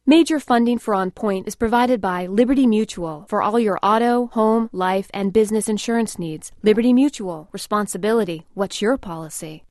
Major funding for On Point is provided by Liberty Mutual for all your auto, home, life, and business insurance needs. Liberty Mutual. Responsibility. What's your policy?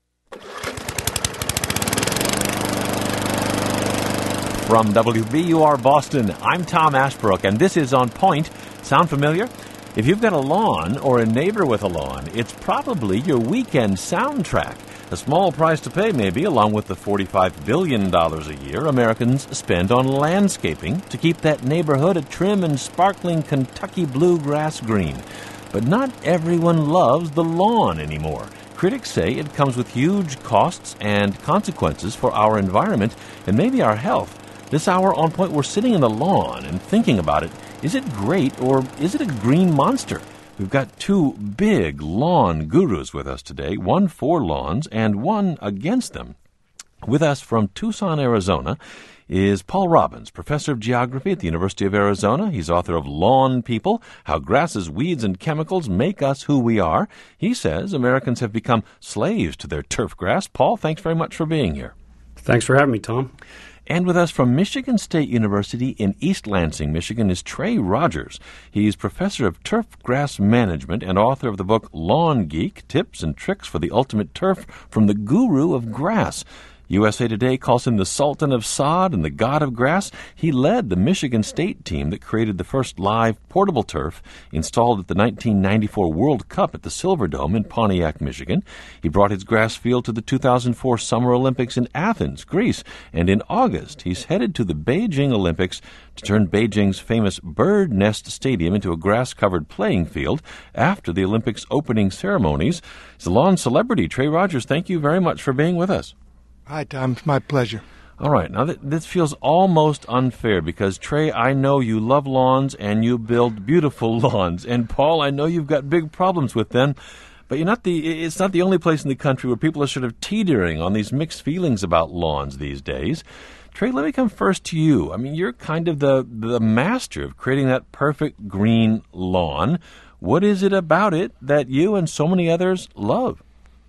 From WBUR Boston, I'm Tom Ashbrook, and this is On Point. Sound familiar? If you've got a lawn or a neighbor with a lawn, it's probably your weekend soundtrack. A small price to pay, maybe, along with the $45 billion a year Americans spend on landscaping to keep that neighborhood a trim and sparkling Kentucky bluegrass green. But not everyone loves the lawn anymore. Critics say it comes with huge costs and consequences for our environment and maybe our health. This hour on Point, we're sitting in the lawn and thinking about it. Is it great or is it a green monster? We've got two big lawn gurus with us today, one for lawns and one against them. With us from Tucson, Arizona, is Paul Robbins, professor of geography at the University of Arizona. He's author of Lawn People, How Grasses, Weeds, and Chemicals Make Us Who We Are. He says Americans have become slaves to their turf grass. Paul, thanks very much for being here. Thanks for having me, Tom. And with us from Michigan State University in East Lansing, Michigan, is Trey Rogers. He's professor of turf grass management and author of the book Lawn Geek, Tips and Tricks for the Ultimate Turf from the Guru of Grass. USA Today calls him the Sultan of Sod and the God of Grass. He led the Michigan State team that created the first live portable turf installed at the 1994 World Cup at the Silverdome in Pontiac, Michigan. He brought his grass field to the 2004 Summer Olympics in Athens, Greece. And in August, he's headed to the Beijing Olympics to turn Beijing's famous Bird Nest Stadium into a grass-covered playing field after the Olympics opening ceremonies. He's a lawn celebrity. Trey Rogers, thank you very much for being with us. Hi, Tom. It's my pleasure. All right. Now, this feels almost unfair because, Trey, I know you love lawns and you build beautiful lawns. And, Paul, I know you've got big problems with them. But it's not the only place in the country where people are sort of teetering on these mixed feelings about lawns these days. Trey, let me come first to you. I mean, you're kind of the master of creating that perfect green lawn. What is it about it that you and so many others love?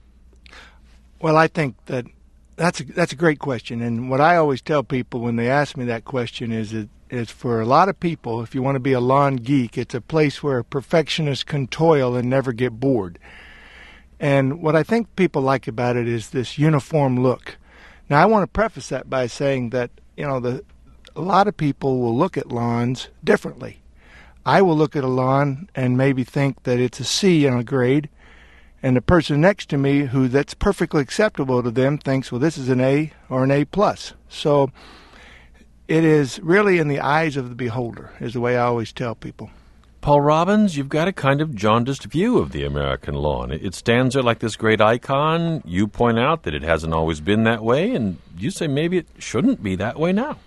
Well, I think that's a great question, and what I always tell people when they ask me that question is for a lot of people, if you want to be a lawn geek, it's a place where perfectionists can toil and never get bored. And what I think people like about it is this uniform look. Now, I want to preface that by saying that a lot of people will look at lawns differently. I will look at a lawn and maybe think that it's a C in a grade, and the person next to me that's perfectly acceptable to them thinks, well, this is an A or an A+. So it is really in the eyes of the beholder, is the way I always tell people. Paul Robbins, you've got a kind of jaundiced view of the American lawn. It stands there like this great icon. You point out that it hasn't always been that way, and you say maybe it shouldn't be that way now.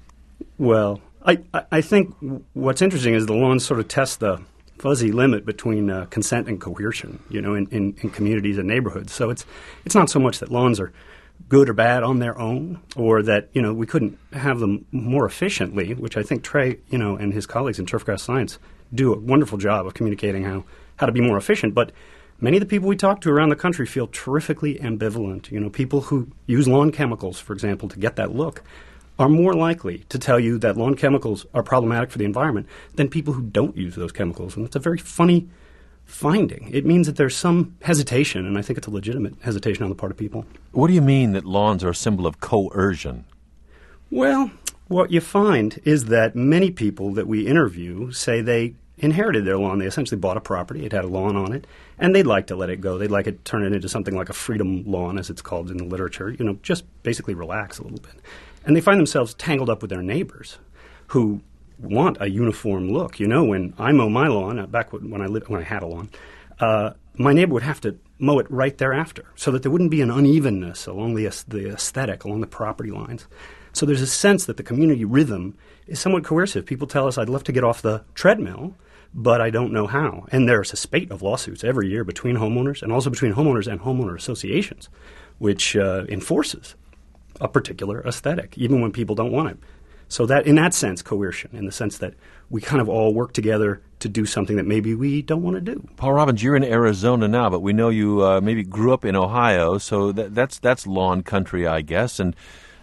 Well, I think what's interesting is the lawns sort of test the fuzzy limit between consent and coercion, in communities and neighborhoods. So it's not so much that lawns are good or bad on their own, or that, we couldn't have them more efficiently, which I think Trey, and his colleagues in turfgrass science do a wonderful job of communicating how to be more efficient. But many of the people we talk to around the country feel terrifically ambivalent. People who use lawn chemicals, for example, to get that look, are more likely to tell you that lawn chemicals are problematic for the environment than people who don't use those chemicals. And it's a very funny finding. It means that there's some hesitation, and I think it's a legitimate hesitation on the part of people. What do you mean that lawns are a symbol of coercion? Well, what you find is that many people that we interview say they inherited their lawn. They essentially bought a property. It had a lawn on it, and they'd like to let it go. They'd like to turn it into something like a freedom lawn, as it's called in the literature, just basically relax a little bit. And they find themselves tangled up with their neighbors who want a uniform look. When I mow my lawn, back when I had a lawn, my neighbor would have to mow it right thereafter so that there wouldn't be an unevenness along the aesthetic, along the property lines. So there's a sense that the community rhythm is somewhat coercive. People tell us, I'd love to get off the treadmill, but I don't know how. And there's a spate of lawsuits every year between homeowners and also between homeowners and homeowner associations, which enforces a particular aesthetic, even when people don't want it. So that, in that sense, coercion, in the sense that we kind of all work together to do something that maybe we don't want to do. Paul Robbins, you're in Arizona now, but we know you maybe grew up in Ohio, so that's lawn country, I guess. And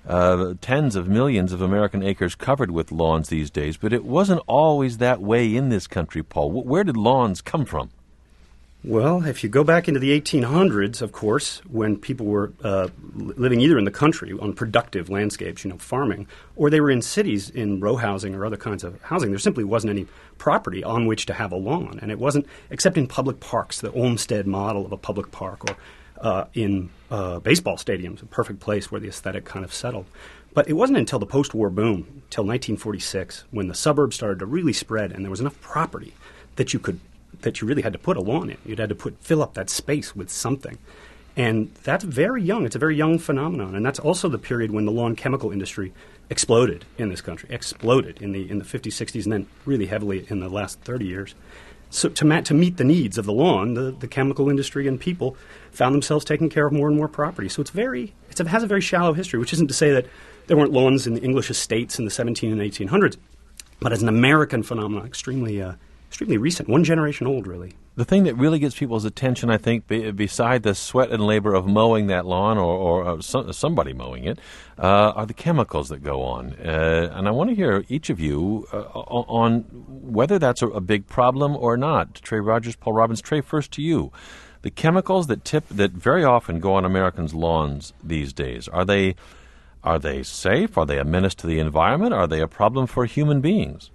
tens of millions of American acres covered with lawns these days, but it wasn't always that way in this country, Paul. Where did lawns come from? Well, if you go back into the 1800s, of course, when people were living either in the country on productive landscapes, farming, or they were in cities in row housing or other kinds of housing, there simply wasn't any property on which to have a lawn. And it wasn't, except in public parks, the Olmsted model of a public park, or in baseball stadiums, a perfect place where the aesthetic kind of settled. But it wasn't until the post-war boom, until 1946, when the suburbs started to really spread and there was enough property that you really had to put a lawn in. You'd had to fill up that space with something. And that's very young. It's a very young phenomenon. And that's also the period when the lawn chemical industry exploded in this country, exploded in the 50s, 60s, and then really heavily in the last 30 years. So to meet the needs of the lawn, the chemical industry and people found themselves taking care of more and more property. So it has a very shallow history, which isn't to say that there weren't lawns in the English estates in the 1700s and 1800s, but as an American phenomenon, extremely recent, one generation old, really. The thing that really gets people's attention, I think, beside the sweat and labor of mowing that lawn or somebody mowing it, are the chemicals that go on. And I want to hear each of you on whether that's a big problem or not. Trey Rogers, Paul Robbins. Trey, first to you. The chemicals that very often go on Americans' lawns these days, are they safe? Are they a menace to the environment? Are they a problem for human beings?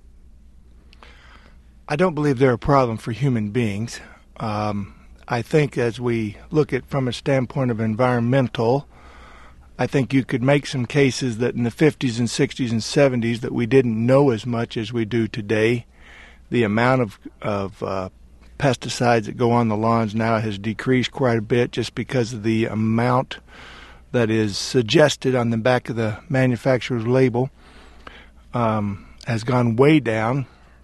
I don't believe they're a problem for human beings. I think as we look at from a standpoint of environmental, I think you could make some cases that in the 50s and 60s and 70s that we didn't know as much as we do today. The amount of pesticides that go on the lawns now has decreased quite a bit just because of the amount that is suggested on the back of the manufacturer's label has gone way down.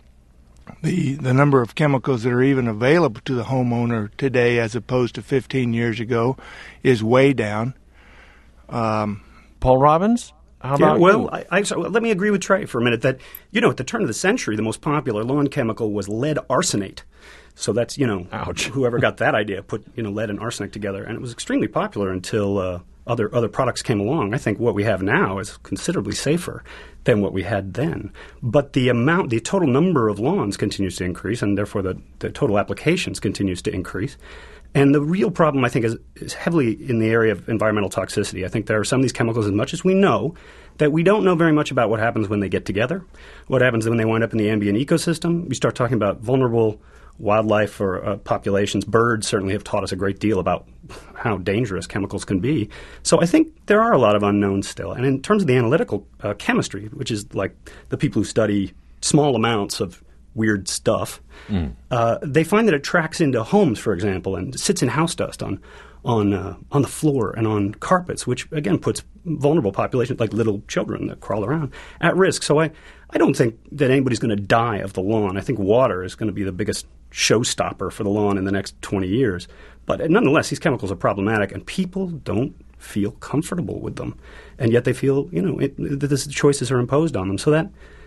The number of chemicals that are even available to the homeowner today as opposed to 15 years ago is way down. Paul Robbins, how about you? Well, let me agree with Trey for a minute that, at the turn of the century, the most popular lawn chemical was lead arsenate. So that's, ouch. Whoever got that idea put, lead and arsenic together. And it was extremely popular until other products came along. I think what we have now is considerably safer than what we had then. But the total number of lawns continues to increase, and therefore the total applications continues to increase. And the real problem, I think, is heavily in the area of environmental toxicity. I think there are some of these chemicals, as much as we know, that we don't know very much about what happens when they get together, what happens when they wind up in the ambient ecosystem. We start talking about vulnerable wildlife or populations. Birds certainly have taught us a great deal about how dangerous chemicals can be. So I think there are a lot of unknowns still. And in terms of the analytical chemistry, which is like the people who study small amounts of weird stuff, they find that it tracks into homes, for example, and sits in house dust on the floor and on carpets, which again puts vulnerable populations like little children that crawl around at risk. So I don't think that anybody's going to die of the lawn. I think water is going to be the biggest showstopper for the lawn in the next 20 years. But nonetheless, these chemicals are problematic, and people don't feel comfortable with them, and yet they feel that the choices are imposed on them. So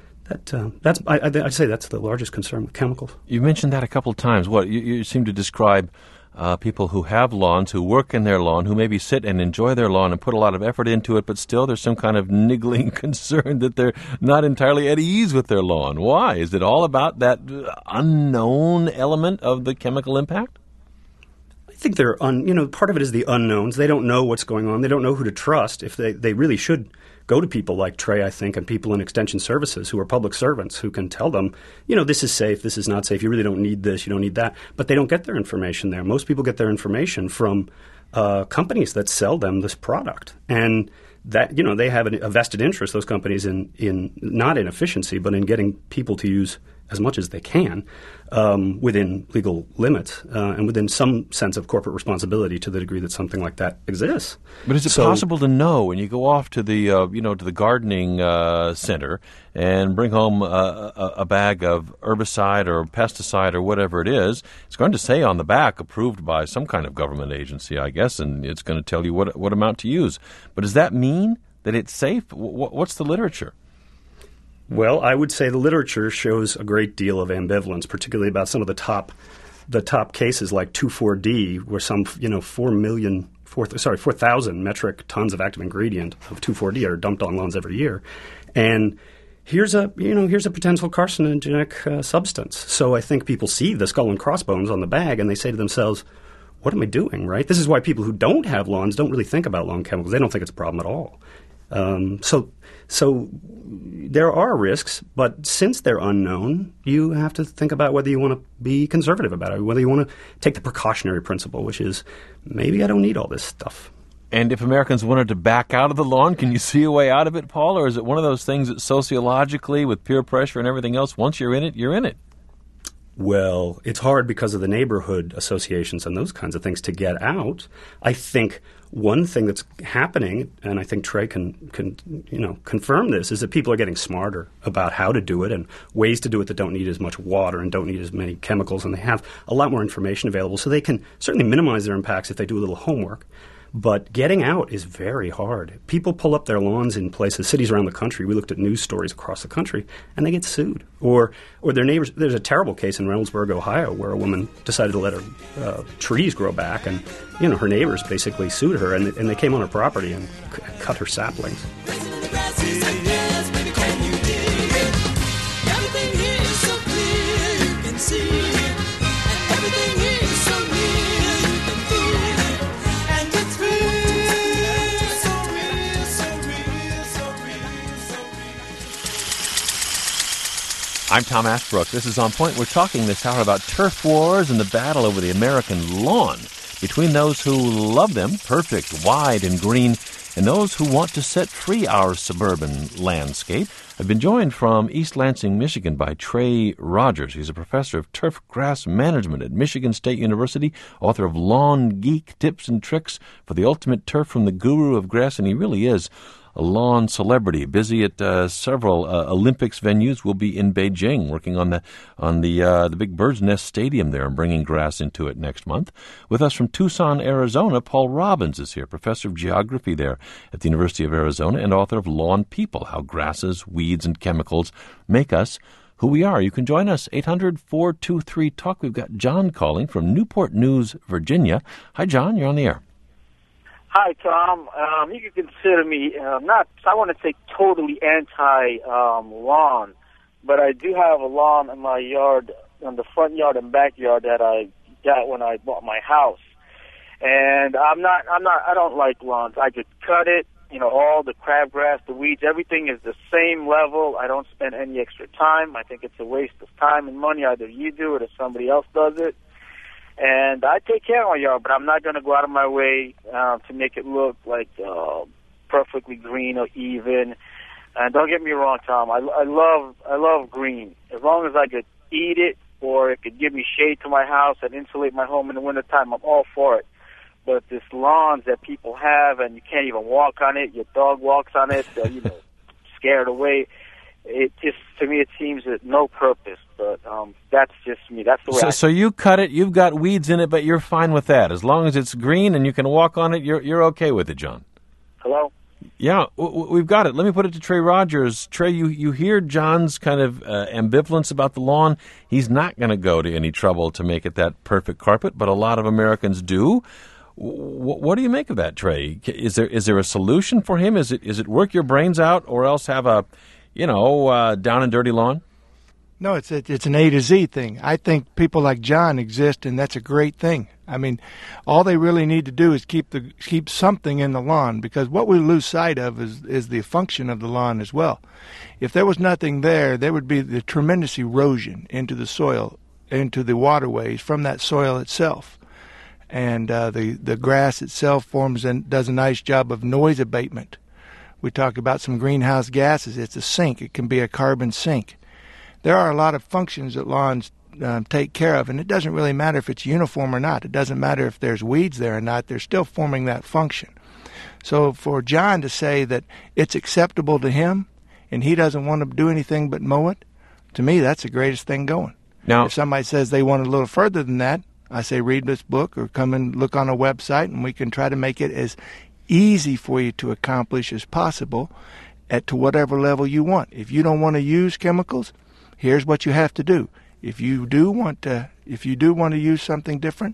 I'd say that's the largest concern with chemicals. You mentioned that a couple of times. You seem to describe people who have lawns, who work in their lawn, who maybe sit and enjoy their lawn and put a lot of effort into it, but still there's some kind of niggling concern that they're not entirely at ease with their lawn. Why? Is it all about that unknown element of the chemical impact? I think part of it is the unknowns. They don't know what's going on. They don't know who to trust. If they really should go to people like Trey, I think, and people in extension services who are public servants who can tell them, this is safe, this is not safe, you really don't need this, you don't need that. But they don't get their information there. Most people get their information from companies that sell them this product. And that, they have a vested interest, those companies, in not in efficiency, but in getting people to use as much as they can within legal limits and within some sense of corporate responsibility to the degree that something like that exists. But is it possible to know when you go off to the to the gardening center and bring home a bag of herbicide or pesticide or whatever it is? It's going to say on the back, approved by some kind of government agency, I guess, and it's going to tell you what amount to use. But does that mean that it's safe? What's the literature? Well, I would say the literature shows a great deal of ambivalence, particularly about some of the top cases like 2,4-D, where some 4 million 4,000 metric tons of active ingredient of 2,4-D are dumped on lawns every year, and here's a potential carcinogenic substance. So I think people see the skull and crossbones on the bag and they say to themselves, what am I doing, right? This is why people who don't have lawns don't really think about lawn chemicals. They don't think it's a problem at all. So there are risks, but since they're unknown, you have to think about whether you want to be conservative about it, whether you want to take the precautionary principle, which is maybe I don't need all this stuff. And if Americans wanted to back out of the lawn, can you see a way out of it, Paul? Or is it one of those things that sociologically, with peer pressure and everything else, once you're in it, you're in it? Well, it's hard because of the neighborhood associations and those kinds of things to get out. I think one thing that's happening, and I think Trey can confirm this, is that people are getting smarter about how to do it and ways to do it that don't need as much water and don't need as many chemicals, and they have a lot more information available, so they can certainly minimize their impacts if they do a little homework. But getting out is very hard. People pull up their lawns in places, cities around the country. We looked at news stories across the country, and they get sued. Or their neighbors. There's a terrible case in Reynoldsburg, Ohio, where a woman decided to let her trees grow back, and her neighbors basically sued her, and they came on her property and cut her saplings. I'm Tom Ashbrook. This is On Point. We're talking this hour about turf wars and the battle over the American lawn between those who love them, perfect, wide, and green, and those who want to set free our suburban landscape. I've been joined from East Lansing, Michigan by Trey Rogers. He's a professor of turf grass management at Michigan State University, author of Lawn Geek Tips and Tricks for the Ultimate Turf from the Guru of Grass, and he really is a lawn celebrity, busy at several Olympics venues. Will be in Beijing, working on the big Bird's Nest Stadium there and bringing grass into it next month. With us from Tucson, Arizona, Paul Robbins is here, professor of geography there at the University of Arizona and author of Lawn People: How Grasses, Weeds, and Chemicals Make Us Who We Are. You can join us, 800-423-TALK. We've got John calling from Newport News, Virginia. Hi, John. You're on the air. Hi, Tom. You can consider me I want to say totally anti-lawn, but I do have a lawn in my yard, on the front yard and backyard that I got when I bought my house. And I don't like lawns. I could cut it, all the crabgrass, the weeds, everything is the same level. I don't spend any extra time. I think it's a waste of time and money. Either you do it or somebody else does it. And I take care of my yard, but I'm not going to go out of my way to make it look like perfectly green or even. And don't get me wrong, Tom. I love green. As long as I could eat it or it could give me shade to my house and insulate my home in the wintertime, I'm all for it. But this lawns that people have and you can't even walk on it, your dog walks on it, scared away. To me, it seems that no purpose, but that's just me. That's the way. So you cut it. You've got weeds in it, but you're fine with that as long as it's green and you can walk on it. You're okay with it, John. Hello. Yeah, we've got it. Let me put it to Trey Rogers. Trey, you hear John's kind of ambivalence about the lawn. He's not going to go to any trouble to make it that perfect carpet, but a lot of Americans do. What do you make of that, Trey? Is there a solution for him? Is it work your brains out or else have a down and dirty lawn? No, it's an A to Z thing. I think people like John exist, and that's a great thing. I mean, all they really need to do is keep something in the lawn, because what we lose sight of is the function of the lawn as well. If there was nothing there would be the tremendous erosion into the soil, into the waterways from that soil itself. And the grass itself forms and does a nice job of noise abatement. We talk about some greenhouse gases. It's a sink. It can be a carbon sink. There are a lot of functions that lawns take care of, and it doesn't really matter if it's uniform or not. It doesn't matter if there's weeds there or not. They're still forming that function. So for John to say that it's acceptable to him and he doesn't want to do anything but mow it, to me, that's the greatest thing going. Now, if somebody says they want a little further than that, I say read this book or come and look on a website, and we can try to make it as easy for you to accomplish as possible to whatever level you want. If you don't want to use chemicals, here's what you have to do. If you do want to use something different,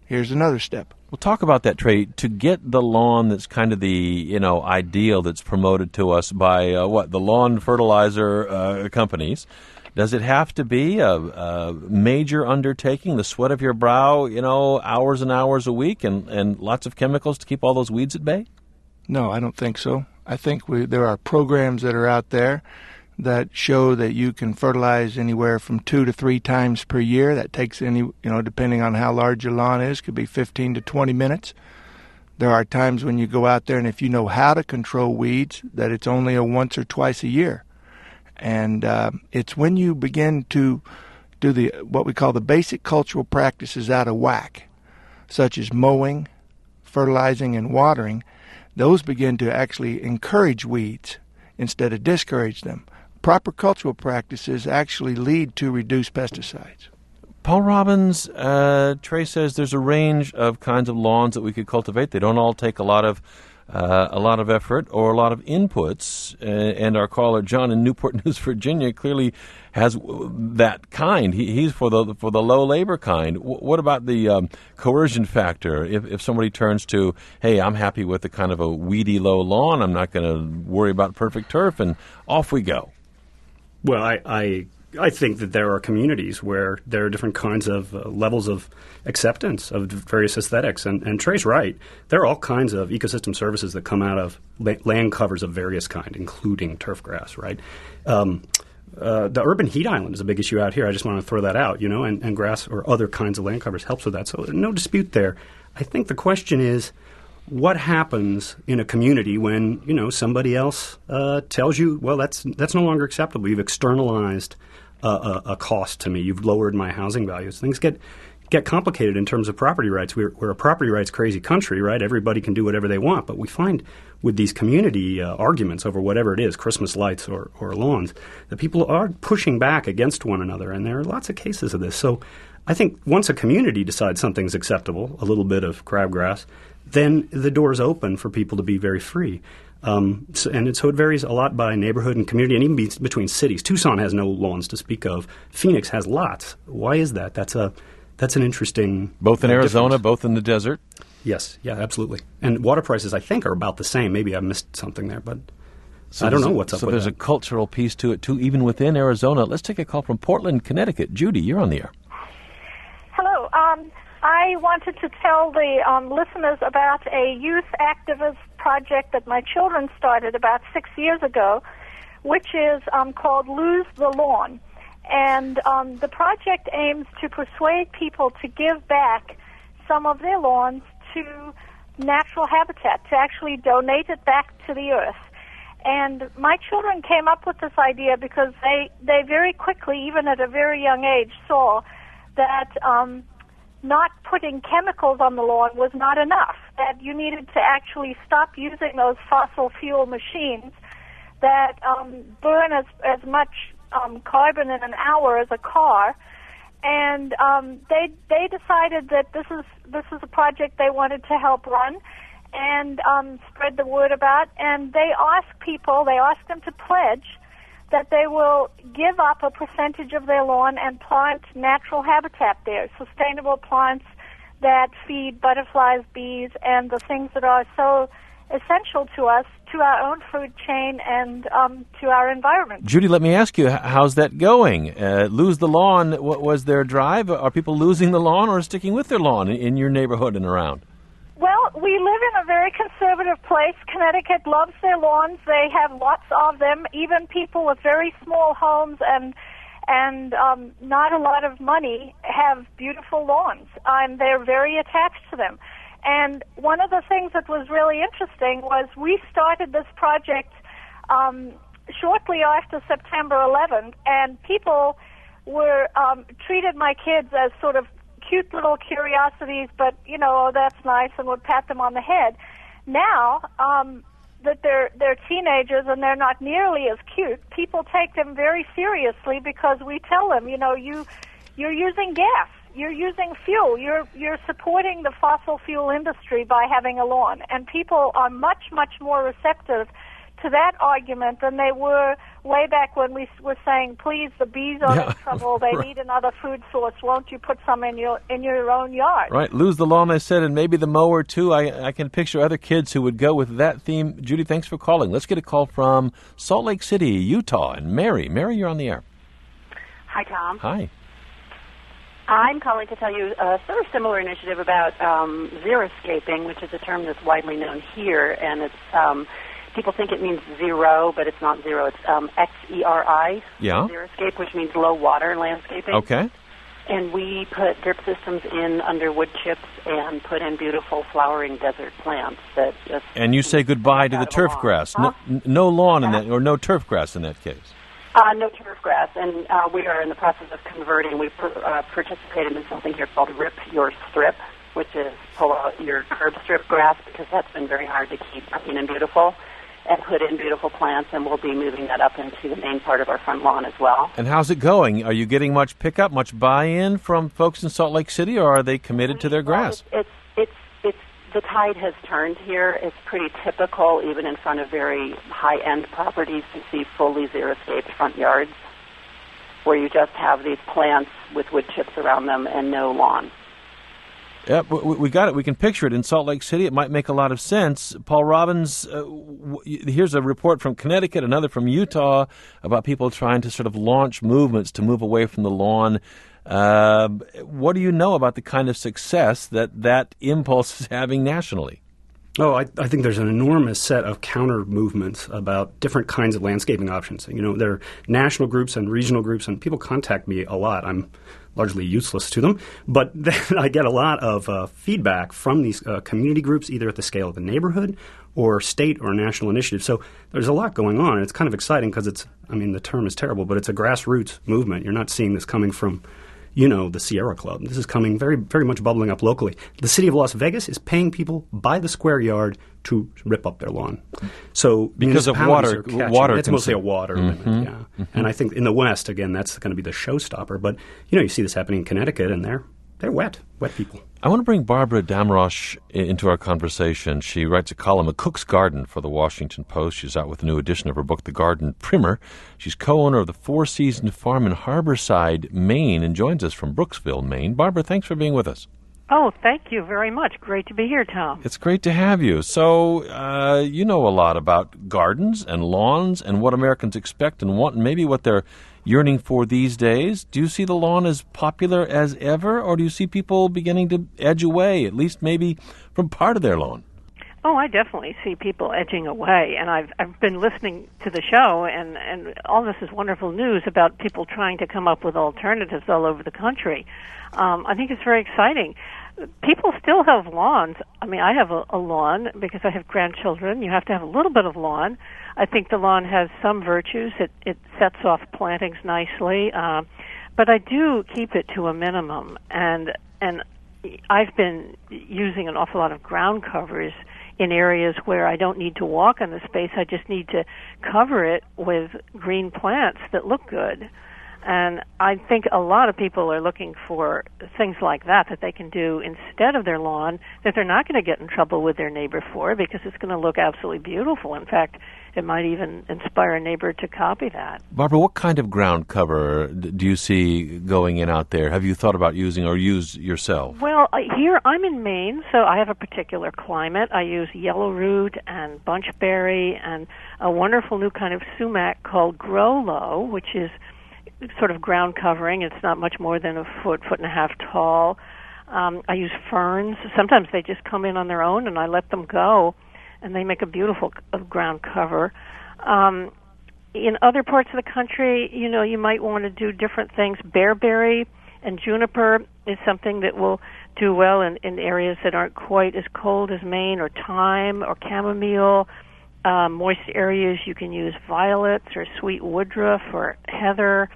here's another step. We'll talk about that, Trey. To get the lawn that's kind of the ideal that's promoted to us by the lawn fertilizer companies, does it have to be a major undertaking, the sweat of your brow, hours and hours a week, and lots of chemicals to keep all those weeds at bay? No, I don't think so. I think there are programs that are out there that show that you can fertilize anywhere from 2 to 3 times per year. That takes depending on how large your lawn is, could be 15 to 20 minutes. There are times when you go out there and if you know how to control weeds, that it's only a once or twice a year. And it's when you begin to do what we call the basic cultural practices out of whack, such as mowing, fertilizing, and watering, those begin to actually encourage weeds instead of discourage them. Proper cultural practices actually lead to reduced pesticides. Paul Robbins, Trey says there's a range of kinds of lawns that we could cultivate. They don't all take a lot of effort or a lot of inputs. And our caller John in Newport News, Virginia, clearly has that kind. He's for the low labor kind. What about the coercion factor? If somebody turns to, hey, I'm happy with the kind of a weedy low lawn, I'm not going to worry about perfect turf, and off we go. Well, I think that there are communities where there are different kinds of levels of acceptance of various aesthetics. And Trey's right. There are all kinds of ecosystem services that come out of land covers of various kind, including turf grass, right? The urban heat island is a big issue out here. I just want to throw that out, and grass or other kinds of land covers helps with that. So no dispute there. I think the question is, what happens in a community when, somebody else tells you, well, that's no longer acceptable. You've externalized a cost to me. You've lowered my housing values. Things get complicated in terms of property rights. We're a property rights crazy country, right? Everybody can do whatever they want. But we find with these community arguments over whatever it is, Christmas lights or lawns, that people are pushing back against one another. And there are lots of cases of this. So I think once a community decides something's acceptable, a little bit of crabgrass, then the door's open for people to be very free. So it varies a lot by neighborhood and community, and even between cities. Tucson has no lawns to speak of. Phoenix has lots. Why is that? That's an interesting both in Arizona, difference. Both in the desert. Yes, yeah, absolutely. And water prices, I think, are about the same. Maybe I missed something there, but so I don't know what's up with that. So there's a cultural piece to it too, even within Arizona. Let's take a call from Portland, Connecticut. Judy, you're on the air. Hello. I wanted to tell the listeners about a youth activist project that my children started about 6 years ago, which is called Lose the Lawn. And the project aims to persuade people to give back some of their lawns to natural habitat, to actually donate it back to the earth. And my children came up with this idea because they very quickly, even at a very young age, saw that not putting chemicals on the lawn was not enough, that you needed to actually stop using those fossil fuel machines that burn as much carbon in an hour as a car. And they decided that this is a project they wanted to help run and spread the word about. And they asked them to pledge that they will give up a percentage of their lawn and plant natural habitat there, sustainable plants that feed butterflies, bees, and the things that are so essential to us, to our own food chain, and to our environment. Judy, let me ask you, how's that going? Lose the lawn, what was their drive? Are people losing the lawn or sticking with their lawn in your neighborhood and around? Well, we live in a very conservative place. Connecticut loves their lawns. They have lots of them. Even people with very small homes and not a lot of money have beautiful lawns. They're very attached to them. And one of the things that was really interesting was we started this project shortly after September 11th, and people were treated my kids as sort of cute little curiosities, but, oh, that's nice, and would pat them on the head. Now that they're teenagers and they're not nearly as cute, people take them very seriously because we tell them, you're using gas. You're using fuel. You're supporting the fossil fuel industry by having a lawn. And people are much, much more receptive to that argument than they were way back when we were saying, please, the bees are in trouble. They need another food source. Won't you put some in your own yard? Right. Lose the lawn, I said, and maybe the mower, too. I can picture other kids who would go with that theme. Judy, thanks for calling. Let's get a call from Salt Lake City, Utah, and Mary. Mary, you're on the air. Hi, Tom. Hi. I'm calling to tell you a sort of similar initiative about xeriscaping, which is a term that's widely known here, and it's people think it means zero, but it's not zero. It's XERI, xeriscape, which means low water landscaping. Okay. And we put drip systems in under wood chips and put in beautiful flowering desert plants that just... And you say goodbye to the turf grass. Huh? No lawn in that, or no turf grass in that case. No turf grass, and we are in the process of converting. We've participated in something here called Rip Your Strip, which is pull out your curb strip grass, because that's been very hard to keep clean and beautiful, and put in beautiful plants, and we'll be moving that up into the main part of our front lawn as well. And how's it going? Are you getting much pickup, much buy-in from folks in Salt Lake City, or are they committed to their grass? The tide has turned here. It's pretty typical, even in front of very high-end properties, to see fully xeriscaped front yards where you just have these plants with wood chips around them and no lawn. Yep, we got it. We can picture it in Salt Lake City. It might make a lot of sense. Paul Robbins, here's a report from Connecticut, another from Utah, about people trying to sort of launch movements to move away from the lawn. What do you know about the kind of success that impulse is having nationally? Oh, I think there's an enormous set of counter movements about different kinds of landscaping options. You know, there are national groups and regional groups, and people contact me a lot. I'm largely useless to them, but then I get a lot of feedback from these community groups, either at the scale of the neighborhood or state or national initiative. So there's a lot going on, and it's kind of exciting because the term is terrible, but it's a grassroots movement. You're not seeing this coming from the Sierra Club. This is coming very, very much bubbling up locally. The city of Las Vegas is paying people by the square yard to rip up their lawn. So because of water it's mostly a water limit, yeah. Mm-hmm. And I think in the West, again, that's going to be the showstopper. But you see this happening in Connecticut, and they're wet people. I want to bring Barbara Damrosch into our conversation. She writes a column, A Cook's Garden, for the Washington Post. She's out with a new edition of her book, The Garden Primer. She's co-owner of the Four Seasons Farm in Harborside, Maine, and joins us from Brooksville, Maine. Barbara, thanks for being with us. Oh, thank you very much. Great to be here, Tom. It's great to have you. So, you know a lot about gardens and lawns and what Americans expect and want, and maybe what they're yearning for these days. Do you see the lawn as popular as ever, or do you see people beginning to edge away, at least maybe from part of their lawn? Oh, I definitely see people edging away, and I've been listening to the show, and all this is wonderful news about people trying to come up with alternatives all over the country. I think it's very exciting. People still have lawns. I mean, I have a lawn because I have grandchildren. You have to have a little bit of lawn. I think the lawn has some virtues. It sets off plantings nicely, but I do keep it to a minimum. And I've been using an awful lot of ground covers in areas where I don't need to walk on the space. I just need to cover it with green plants that look good. And I think a lot of people are looking for things like that they can do instead of their lawn, that they're not going to get in trouble with their neighbor for, because it's going to look absolutely beautiful. In fact, it might even inspire a neighbor to copy that. Barbara, what kind of ground cover do you see going in out there? Have you thought about using or use yourself? Well, here I'm in Maine, so I have a particular climate. I use yellow root and bunchberry and a wonderful new kind of sumac called Grow Low, which is sort of ground covering. It's not much more than a foot and a half tall. I use ferns. Sometimes they just come in on their own, and I let them go, and they make a beautiful ground cover. In other parts of the country, you might want to do different things. Bearberry and juniper is something that will do well in areas that aren't quite as cold as Maine, or thyme or chamomile. Moist areas, you can use violets or sweet woodruff or heather.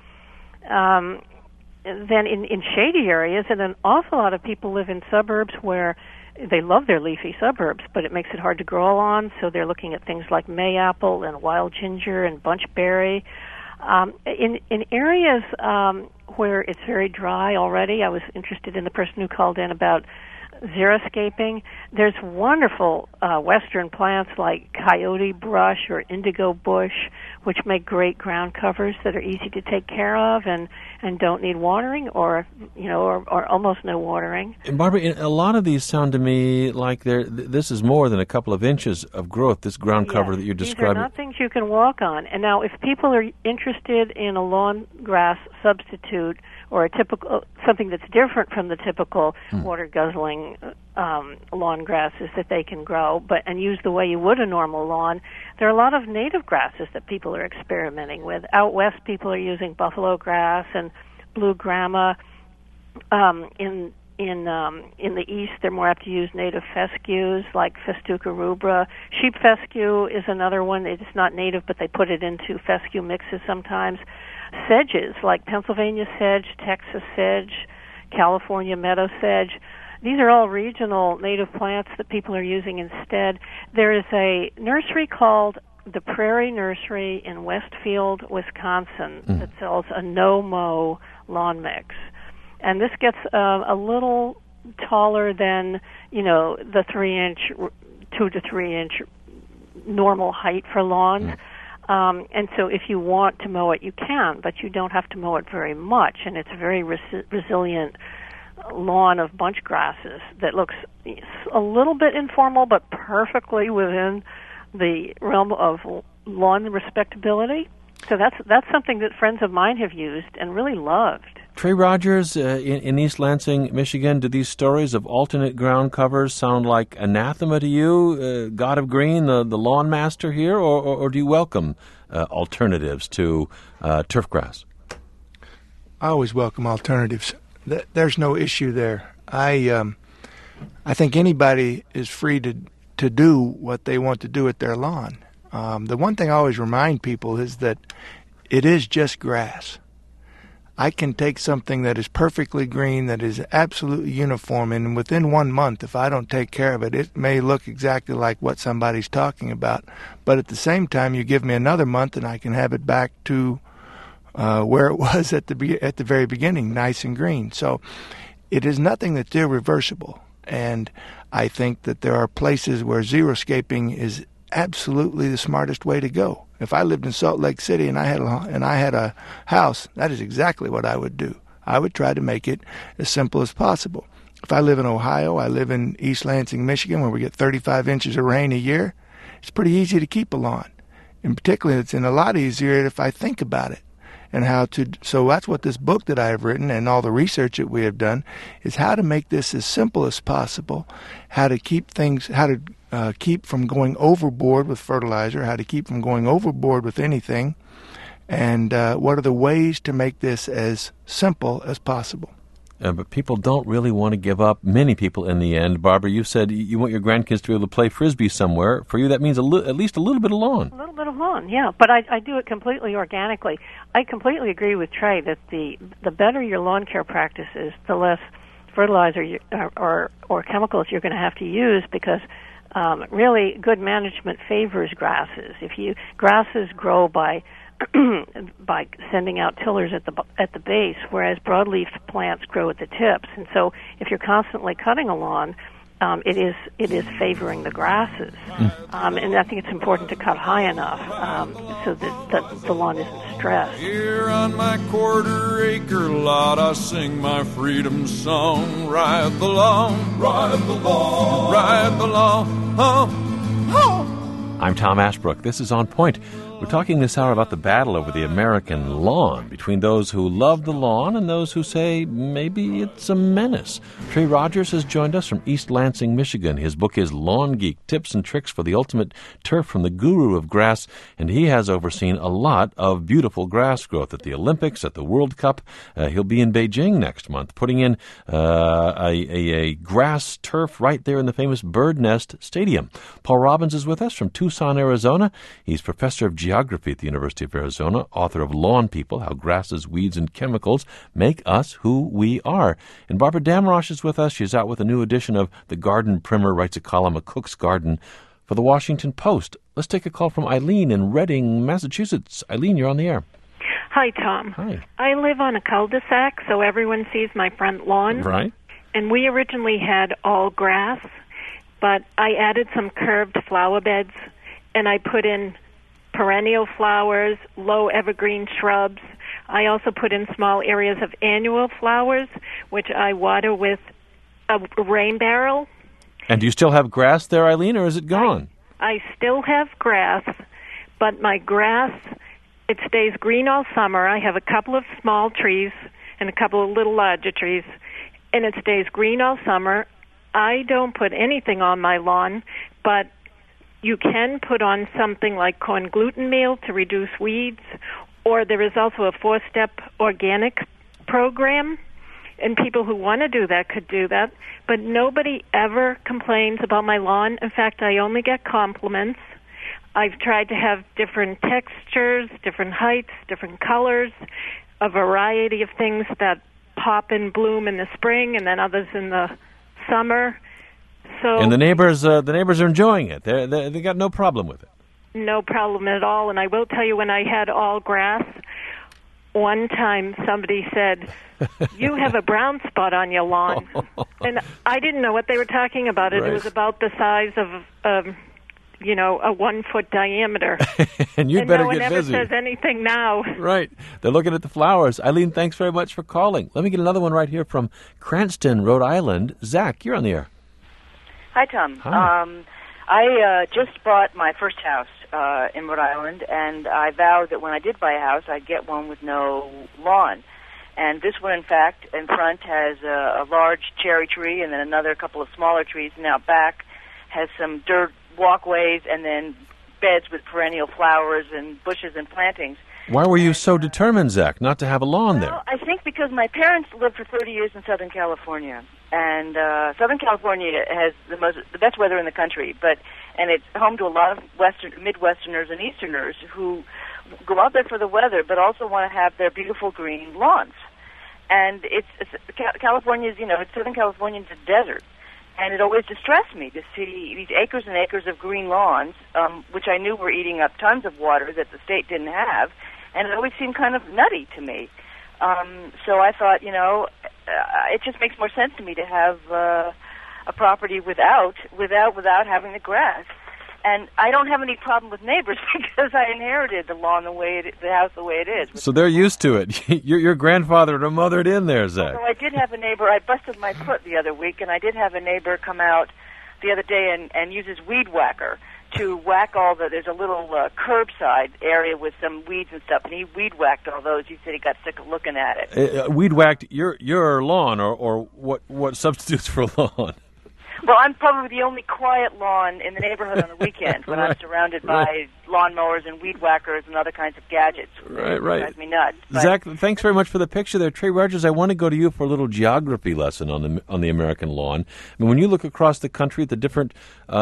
Then in shady areas, and an awful lot of people live in suburbs where they love their leafy suburbs, but it makes it hard to grow on, so they're looking at things like mayapple and wild ginger and bunchberry. In areas where it's very dry already, I was interested in the person who called in about xeriscaping. There's wonderful western plants like coyote brush or indigo bush, which make great ground covers that are easy to take care of and don't need watering or almost no watering. And Barbara, a lot of these sound to me like this is more than a couple of inches of growth, this ground cover that you're describing. These are not things you can walk on. And now if people are interested in a lawn grass substitute or a typical something that's different from the typical water guzzling lawn grasses that they can grow and use the way you would a normal lawn, there are a lot of native grasses that people are experimenting with. Out west, people are using buffalo grass and blue grama. In the east, they're more apt to use native fescues like Festuca rubra. Sheep fescue is another one. It's not native, but they put it into fescue mixes sometimes. Sedges like Pennsylvania sedge, Texas sedge, California meadow sedge. These are all regional native plants that people are using instead. There is a nursery called the Prairie Nursery in Westfield, Wisconsin, that sells a no-mow lawn mix. And this gets a little taller than, the 2 to 3 inch normal height for lawns. And so if you want to mow it, you can, but you don't have to mow it very much. And it's a very resilient lawn of bunch grasses that looks a little bit informal, but perfectly within the realm of lawn respectability. So that's something that friends of mine have used and really loved. Trey Rogers, in East Lansing, Michigan, do these stories of alternate ground covers sound like anathema to you, God of Green, the lawn master here, or do you welcome alternatives to turf grass? I always welcome alternatives. There's no issue there. I think anybody is free to do what they want to do at their lawn. The one thing I always remind people is that it is just grass. I can take something that is perfectly green, that is absolutely uniform, and within 1 month, if I don't take care of it, it may look exactly like what somebody's talking about. But at the same time, you give me another month, and I can have it back to where it was at the very beginning, nice and green. So it is nothing that's irreversible. And I think that there are places where xeriscaping is absolutely the smartest way to go. If I lived in Salt Lake City and I had a house, that is exactly what I would do. I would try to make it as simple as possible. If I live in Ohio, I live in East Lansing, Michigan, where we get 35 inches of rain a year, it's pretty easy to keep a lawn. In particular, it's a lot easier if I think about it. And so that's what this book that I have written and all the research that we have done is how to make this as simple as possible, how to keep from going overboard with fertilizer, how to keep from going overboard with anything, and what are the ways to make this as simple as possible. But people don't really want to give up, many people in the end. Barbara, you said you want your grandkids to be able to play Frisbee somewhere. For you, that means at least a little bit of lawn. A little bit of lawn, yeah. But I do it completely organically. I completely agree with Trey that the better your lawn care practice is, the less fertilizer or chemicals you're going to have to use, because really good management favors grasses. Grasses grow by sending out tillers at the base, whereas broadleaf plants grow at the tips. And so, if you're constantly cutting a lawn, it is favoring the grasses. And I think it's important to cut high enough so that the lawn isn't stressed. Here on my quarter-acre lot, I sing my freedom song. Ride the lawn, ride the lawn, ride the lawn. Oh, oh. I'm Tom Ashbrook. This is On Point. We're talking this hour about the battle over the American lawn between those who love the lawn and those who say maybe it's a menace. Trey Rogers has joined us from East Lansing, Michigan. His book is Lawn Geek, Tips and Tricks for the Ultimate Turf from the Guru of Grass, and he has overseen a lot of beautiful grass growth at the Olympics, at the World Cup. He'll be in Beijing next month, putting in a grass turf right there in the famous Bird Nest Stadium. Paul Robbins is with us from Tucson, Arizona. He's professor of geography at the University of Arizona, author of Lawn People, How Grasses, Weeds, and Chemicals Make Us Who We Are. And Barbara Damrosch is with us. She's out with a new edition of The Garden Primer, writes a column, A Cook's Garden, for the Washington Post. Let's take a call from Eileen in Reading, Massachusetts. Eileen, you're on the air. Hi, Tom. Hi. I live on a cul-de-sac, so everyone sees my front lawn. Right. and we originally had all grass, but I added some curved flower beds, and I put in perennial flowers, low evergreen shrubs. I also put in small areas of annual flowers, which I water with a rain barrel. And do you still have grass there, Eileen, or is it gone? I still have grass, but my grass, it stays green all summer. I have a couple of small trees and a couple of little larger trees, and it stays green all summer. I don't put anything on my lawn, but you can put on something like corn gluten meal to reduce weeds, or there is also a 4-step organic program, and people who want to do that could do that. But nobody ever complains about my lawn. In fact, I only get compliments. I've tried to have different textures, different heights, different colors, a variety of things that pop and bloom in the spring and then others in the summer. So, and the neighbors are enjoying it. They got no problem with it. No problem at all. And I will tell you, when I had all grass, one time somebody said, "You have a brown spot on your lawn." And I didn't know what they were talking about. Right. It was about the size of a 1-foot diameter. And you better get busy. No one ever says anything now. Right. They're looking at the flowers. Eileen, thanks very much for calling. Let me get another one right here from Cranston, Rhode Island. Zach, you're on the air. Hi, Tom. Hi. I just bought my first house in Rhode Island, and I vowed that when I did buy a house, I'd get one with no lawn. And this one, in fact, in front has a large cherry tree and then another couple of smaller trees, and out back has some dirt walkways and then beds with perennial flowers and bushes and plantings. Why were you so determined, Zach, not to have a lawn there? Well, I think because my parents lived for 30 years in Southern California, and Southern California has the best weather in the country, and it's home to a lot of Midwesterners and Easterners who go out there for the weather, but also want to have their beautiful green lawns. And California's, Southern California's a desert. And it always distressed me to see these acres and acres of green lawns, which I knew were eating up tons of water that the state didn't have, and it always seemed kind of nutty to me. So I thought, it just makes more sense to me to have a property without having the grass. And I don't have any problem with neighbors because I inherited the lawn the house the way it is. So they're used to it. Your grandfather mothered in there, Zach. So I did have a neighbor. I busted my foot the other week, and I did have a neighbor come out the other day and use his weed whacker to whack there's a little curbside area with some weeds and stuff, and he weed whacked all those. He said he got sick of looking at it. Weed whacked your lawn, or what substitutes for lawn? Well, I'm probably the only quiet lawn in the neighborhood on the weekend when I'm surrounded by lawnmowers and weed whackers and other kinds of gadgets. Right. It drives me nuts. Zach, thanks very much for the picture there. Trey Rogers, I want to go to you for a little geography lesson on the American lawn. I mean, when you look across the country at the different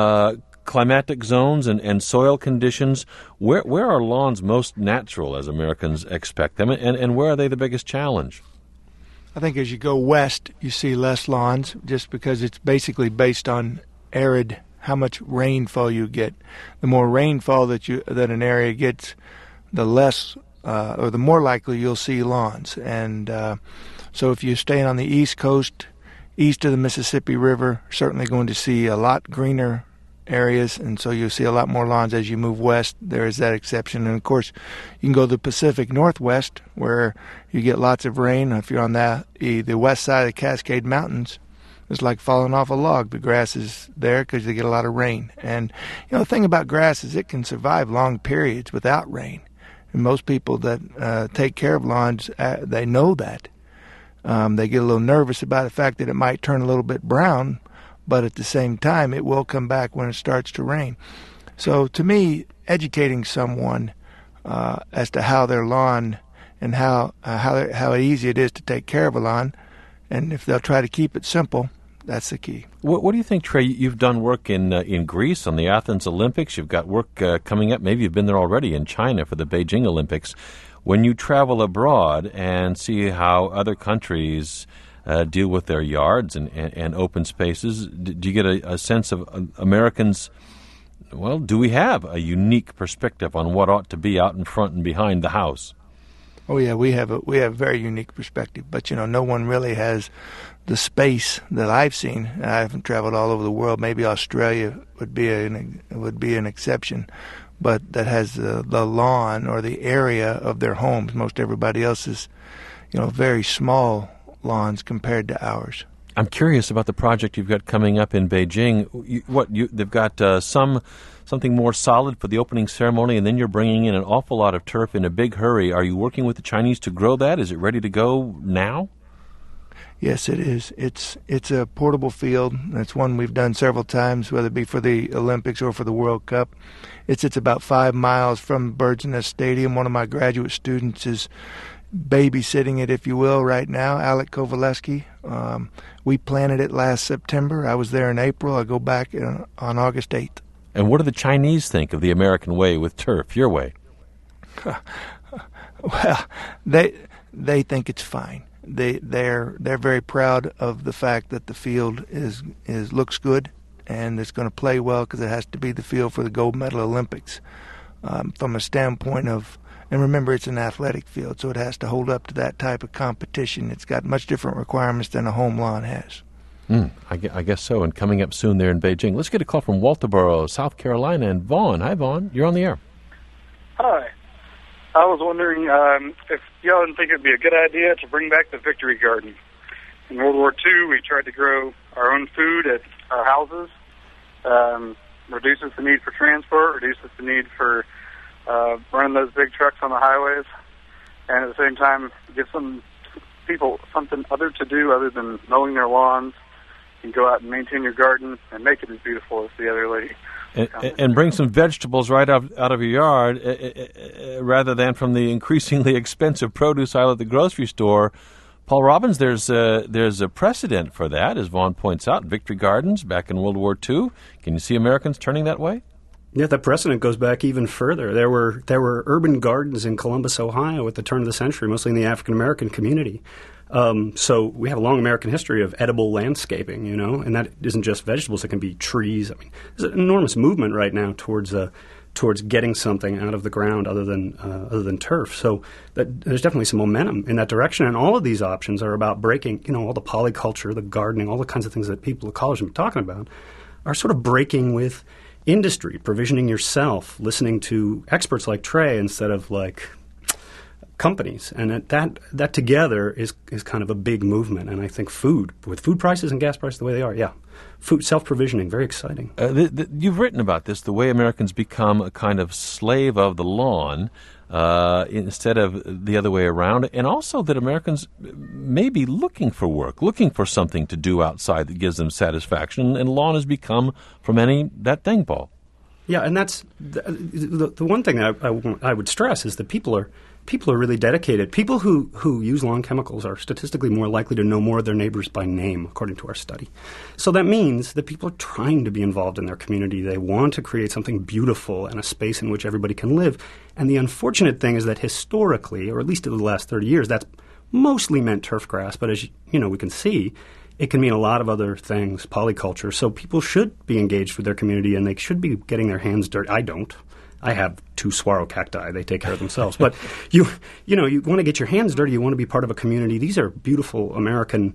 climatic zones and soil conditions, where are lawns most natural as Americans expect them, and where are they the biggest challenge? I think as you go west, you see less lawns just because it's basically based on arid, how much rainfall you get. The more rainfall that an area gets, the less or the more likely you'll see lawns. And so if you're staying on the East Coast, east of the Mississippi River, certainly going to see a lot greener areas, and so you'll see a lot more lawns. As you move west, there is that exception. And of course, you can go to the Pacific Northwest where you get lots of rain. If you're on the west side of the Cascade Mountains, it's like falling off a log. The grass is there because they get a lot of rain. And the thing about grass is it can survive long periods without rain. And most people that take care of lawns, they know that. They get a little nervous about the fact that it might turn a little bit brown, but at the same time, it will come back when it starts to rain. So to me, educating someone as to how their lawn and how easy it is to take care of a lawn, and if they'll try to keep it simple, that's the key. What do you think, Trey? You've done work in Greece on the Athens Olympics. You've got work coming up. Maybe you've been there already in China for the Beijing Olympics. When you travel abroad and see how other countries deal with their yards and open spaces, do you get a sense of Americans, do we have a unique perspective on what ought to be out in front and behind the house? Oh yeah, we have a very unique perspective, but no one really has the space that I've seen. I haven't traveled all over the world. Maybe Australia would be an exception, but that has the lawn or the area of their homes. Most everybody else is, very small lawns compared to ours. I'm curious about the project you've got coming up in Beijing. They've got something more solid for the opening ceremony, and then you're bringing in an awful lot of turf in a big hurry. Are you working with the Chinese to grow that? Is it ready to go now? Yes, it is. It's a portable field. It's one we've done several times, whether it be for the Olympics or for the World Cup. It's about 5 miles from Bird's Nest Stadium. One of my graduate students is babysitting it, if you will, right now, Alec Kovaleski. We planted it last September. I was there in April. I go back on August 8th. And what do the Chinese think of the American way with turf, your way? Well, they think it's fine. They're very proud of the fact that the field looks good and it's going to play well because it has to be the field for the gold medal Olympics. From a standpoint of, and remember, it's an athletic field, so it has to hold up to that type of competition. It's got much different requirements than a home lawn has. I guess so. And coming up soon there in Beijing, let's get a call from Walterboro, South Carolina, and Vaughn. Hi, Vaughn. You're on the air. Hi. I was wondering if y'all didn't think it would be a good idea to bring back the Victory Garden. In World War II, we tried to grow our own food at our houses, reduces the need for transport, reduces the need for running those big trucks on the highways, and at the same time, give some people something other to do other than mowing their lawns. You can go out and maintain your garden and make it as beautiful as the other lady. And bring some vegetables right out of your yard rather than from the increasingly expensive produce aisle at the grocery store. Paul Robbins, there's a precedent for that, as Vaughn points out. Victory Gardens back in World War II. Can you see Americans turning that way? Yeah, the precedent goes back even further. There were urban gardens in Columbus, Ohio at the turn of the century, mostly in the African-American community. So we have a long American history of edible landscaping, and that isn't just vegetables. It can be trees. I mean, there's an enormous movement right now towards getting something out of the ground other than turf. So there's definitely some momentum in that direction. And all of these options are about breaking, all the polyculture, the gardening, all the kinds of things that people at college have been talking about are sort of breaking with industry, provisioning yourself, listening to experts like Trey instead of like companies, and that together is kind of a big movement. And I think with food prices and gas prices the way they are, food self-provisioning, very exciting. You've written about this, the way Americans become a kind of slave of the lawn instead of the other way around, and also that Americans may be looking for work, looking for something to do outside that gives them satisfaction, and lawn has become, for many, that thing, Paul. Yeah, and that's the one thing that I would stress is that people are really dedicated. People who use lawn chemicals are statistically more likely to know more of their neighbors by name, according to our study. So that means that people are trying to be involved in their community. They want to create something beautiful and a space in which everybody can live. And the unfortunate thing is that historically, or at least in the last 30 years, that's mostly meant turf grass. But as we can see, it can mean a lot of other things, polyculture. So people should be engaged with their community, and they should be getting their hands dirty. I don't. I have 2 saguaro cacti. They take care of themselves. But you want to get your hands dirty. You want to be part of a community. These are beautiful American,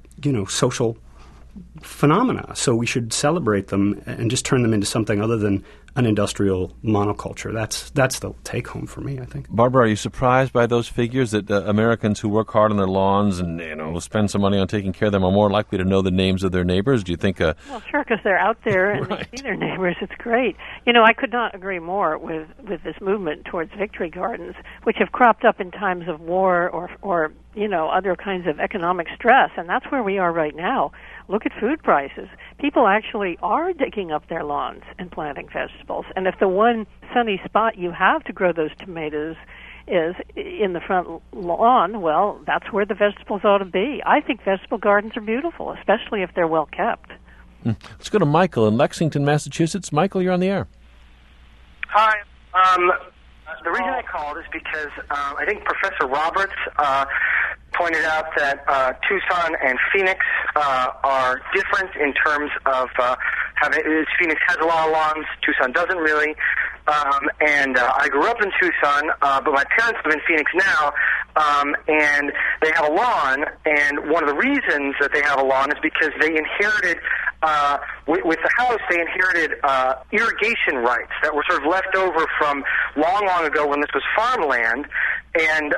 social phenomena. So we should celebrate them and just turn them into something other than an industrial monoculture. That's the take home for me, I think. Barbara, are you surprised by those figures that Americans who work hard on their lawns and spend some money on taking care of them are more likely to know the names of their neighbors? Do you think? Well, sure, because they're out there and right. They see their neighbors. It's great. I could not agree more with this movement towards victory gardens, which have cropped up in times of war or other kinds of economic stress, and that's where we are right now. Look at food prices. People actually are digging up their lawns and planting vegetables. And if the one sunny spot you have to grow those tomatoes is in the front lawn, well, that's where the vegetables ought to be. I think vegetable gardens are beautiful, especially if they're well kept. Let's go to Michael in Lexington, Massachusetts. Michael, you're on the air. Hi. The reason I called is because I think Professor Roberts pointed out that Tucson and Phoenix are different in terms of Phoenix has a lot of lawns, Tucson doesn't really. And I grew up in Tucson, but my parents live in Phoenix now. and they have a lawn, and one of the reasons that they have a lawn is because they inherited, with the house, they inherited irrigation rights that were sort of left over from long, long ago when this was farmland, and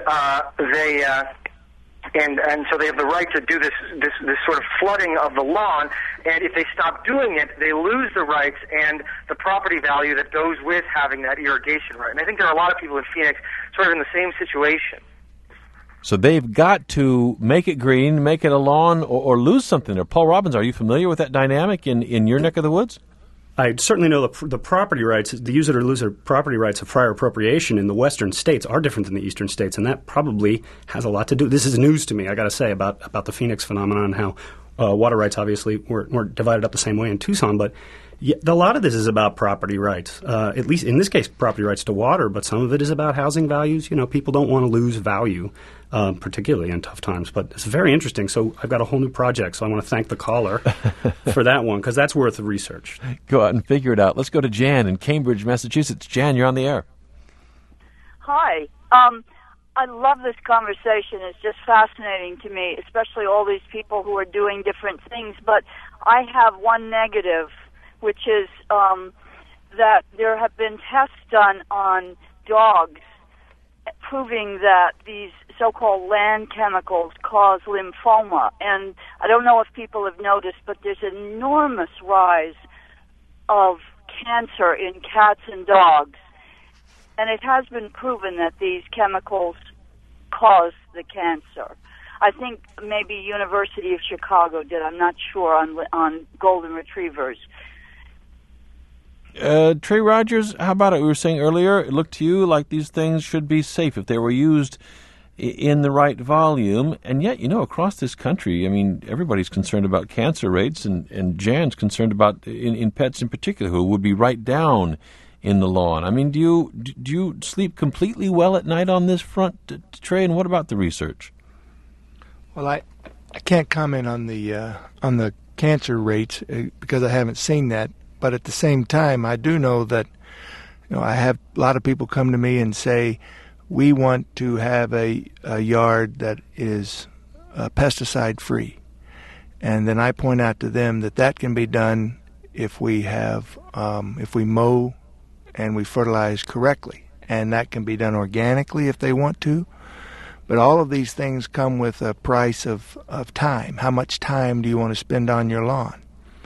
and so they have the right to do this sort of flooding of the lawn, and if they stop doing it, they lose the rights and the property value that goes with having that irrigation right. And I think there are a lot of people in Phoenix sort of in the same situation. So they've got to make it green, make it a lawn, or lose something there. Paul Robbins, are you familiar with that dynamic in your neck of the woods? I certainly know the property rights, the use it or lose it property rights of prior appropriation in the western states are different than the eastern states, and that probably has a lot to do. This is news to me, I got to say, about the Phoenix phenomenon, how water rights obviously weren't divided up the same way in Tucson, but a lot of this is about property rights, at least in this case, property rights to water, but some of it is about housing values. You know, people don't want to lose value, particularly in tough times. But it's very interesting. So I've got a whole new project, so I want to thank the caller for that one, because that's worth the research. Go out and figure it out. Let's go to Jan in Cambridge, Massachusetts. Jan, you're on the air. Hi. I love this conversation. It's just fascinating to me, especially all these people who are doing different things. But I have one negative, which is that there have been tests done on dogs proving that these so-called land chemicals cause lymphoma. And I don't know if people have noticed, but there's an enormous rise of cancer in cats and dogs. And it has been proven that these chemicals cause the cancer. I think maybe University of Chicago did. I'm not sure on golden retrievers. Trey Rogers, how about it? We were saying earlier, it looked to you like these things should be safe if they were used in the right volume. And yet, you know, across this country, I mean, everybody's concerned about cancer rates, and Jan's concerned about, in pets in particular, who would be right down in the lawn. I mean, do you sleep completely well at night on this front, Trey? And what about the research? Well, I can't comment on the cancer rates because I haven't seen that. But at the same time, I do know that, you know, I have a lot of people come to me and say, we want to have a yard that is pesticide free, and then I point out to them that can be done if we have if we mow and we fertilize correctly, and that can be done organically if they want to. But all of these things come with a price of time. How much time do you want to spend on your lawn?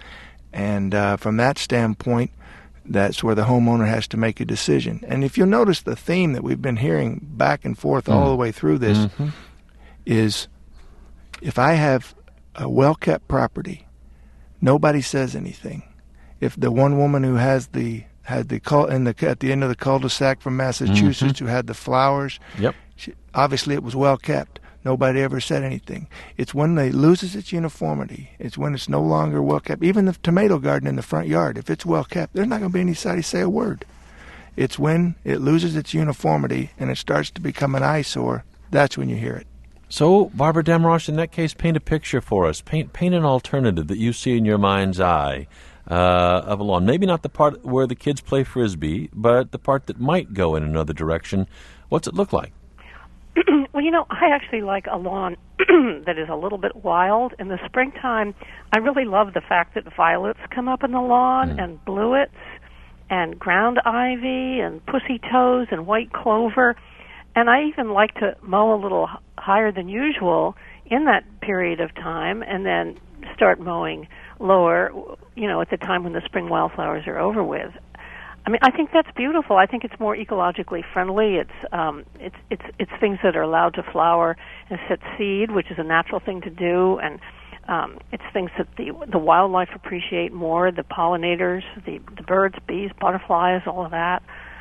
And from that standpoint, that's where the homeowner has to make a decision. And if you'll notice, the theme that we've been hearing back and forth all the way through this is, if I have a well-kept property, nobody says anything. If the one woman who had the at the end of the cul-de-sac from Massachusetts who had the flowers, obviously it was well-kept. Nobody ever said anything. It's when it loses its uniformity. It's when it's no longer well kept. Even the tomato garden in the front yard, if it's well kept, there's not going to be anybody say a word. It's when it loses its uniformity and it starts to become an eyesore, that's when you hear it. So, Barbara Damrosch, in that case, paint a picture for us. Paint an alternative that you see in your mind's eye of a lawn. Maybe not the part where the kids play Frisbee, but the part that might go in another direction. What's it look like? Well, you know, I actually like a lawn that is a little bit wild. In the springtime, I really love the fact that violets come up in the lawn, and bluets, and ground ivy, and pussy toes, and white clover. And I even like to mow a little higher than usual in that period of time, and then start mowing lower, you know, at the time when the spring wildflowers are over with. I mean, I think that's beautiful. I think it's more ecologically friendly. It's things that are allowed to flower and set seed, which is a natural thing to do, and it's things that the wildlife appreciate more, the pollinators, the birds, bees, butterflies, all of that.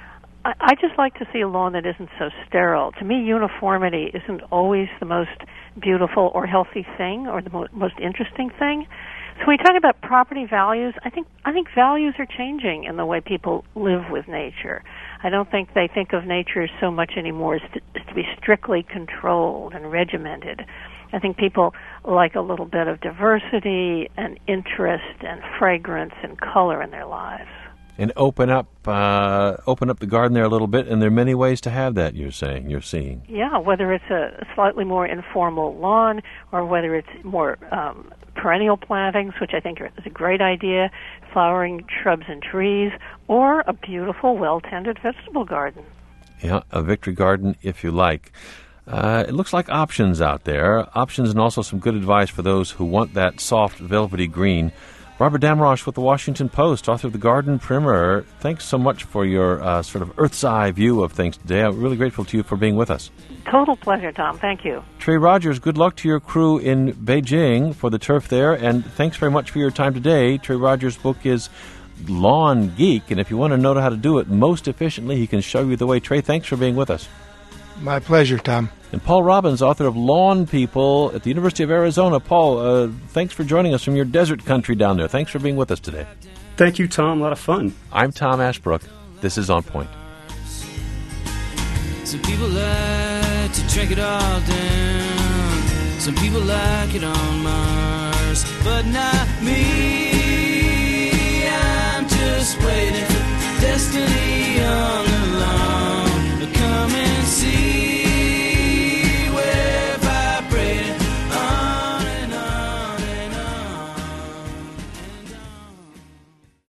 I just like to see a lawn that isn't so sterile. To me, uniformity isn't always the most beautiful or healthy thing or the most interesting thing. So when you talk about property values, I think values are changing in the way people live with nature. I don't think they think of nature so much anymore as to be strictly controlled and regimented. I think people like a little bit of diversity and interest and fragrance and color in their lives. And open up the garden there a little bit, and there are many ways to have that, you're seeing. Yeah, whether it's a slightly more informal lawn or whether it's more perennial plantings, which I think is a great idea, flowering shrubs and trees, or a beautiful, well-tended vegetable garden. Yeah, a victory garden if you like. It looks like options out there, options and also some good advice for those who want that soft, velvety green. Barbara Damrosch with the Washington Post, author of the Garden Primer. Thanks so much for your sort of earth's eye view of things today. I'm really grateful to you for being with us. Total pleasure, Tom. Thank you. Trey Rogers, good luck to your crew in Beijing for the turf there, and thanks very much for your time today. Trey Rogers' book is Lawn Geek, and if you want to know how to do it most efficiently, he can show you the way. Trey, thanks for being with us. My pleasure, Tom. And Paul Robbins, author of Lawn People at the University of Arizona. Paul, thanks for joining us from your desert country down there. Thanks for being with us today. Thank you, Tom. A lot of fun. I'm Tom Ashbrook. This is On Point. Some people like to drink it all down. Some people like it on Mars, but not me. I'm just waiting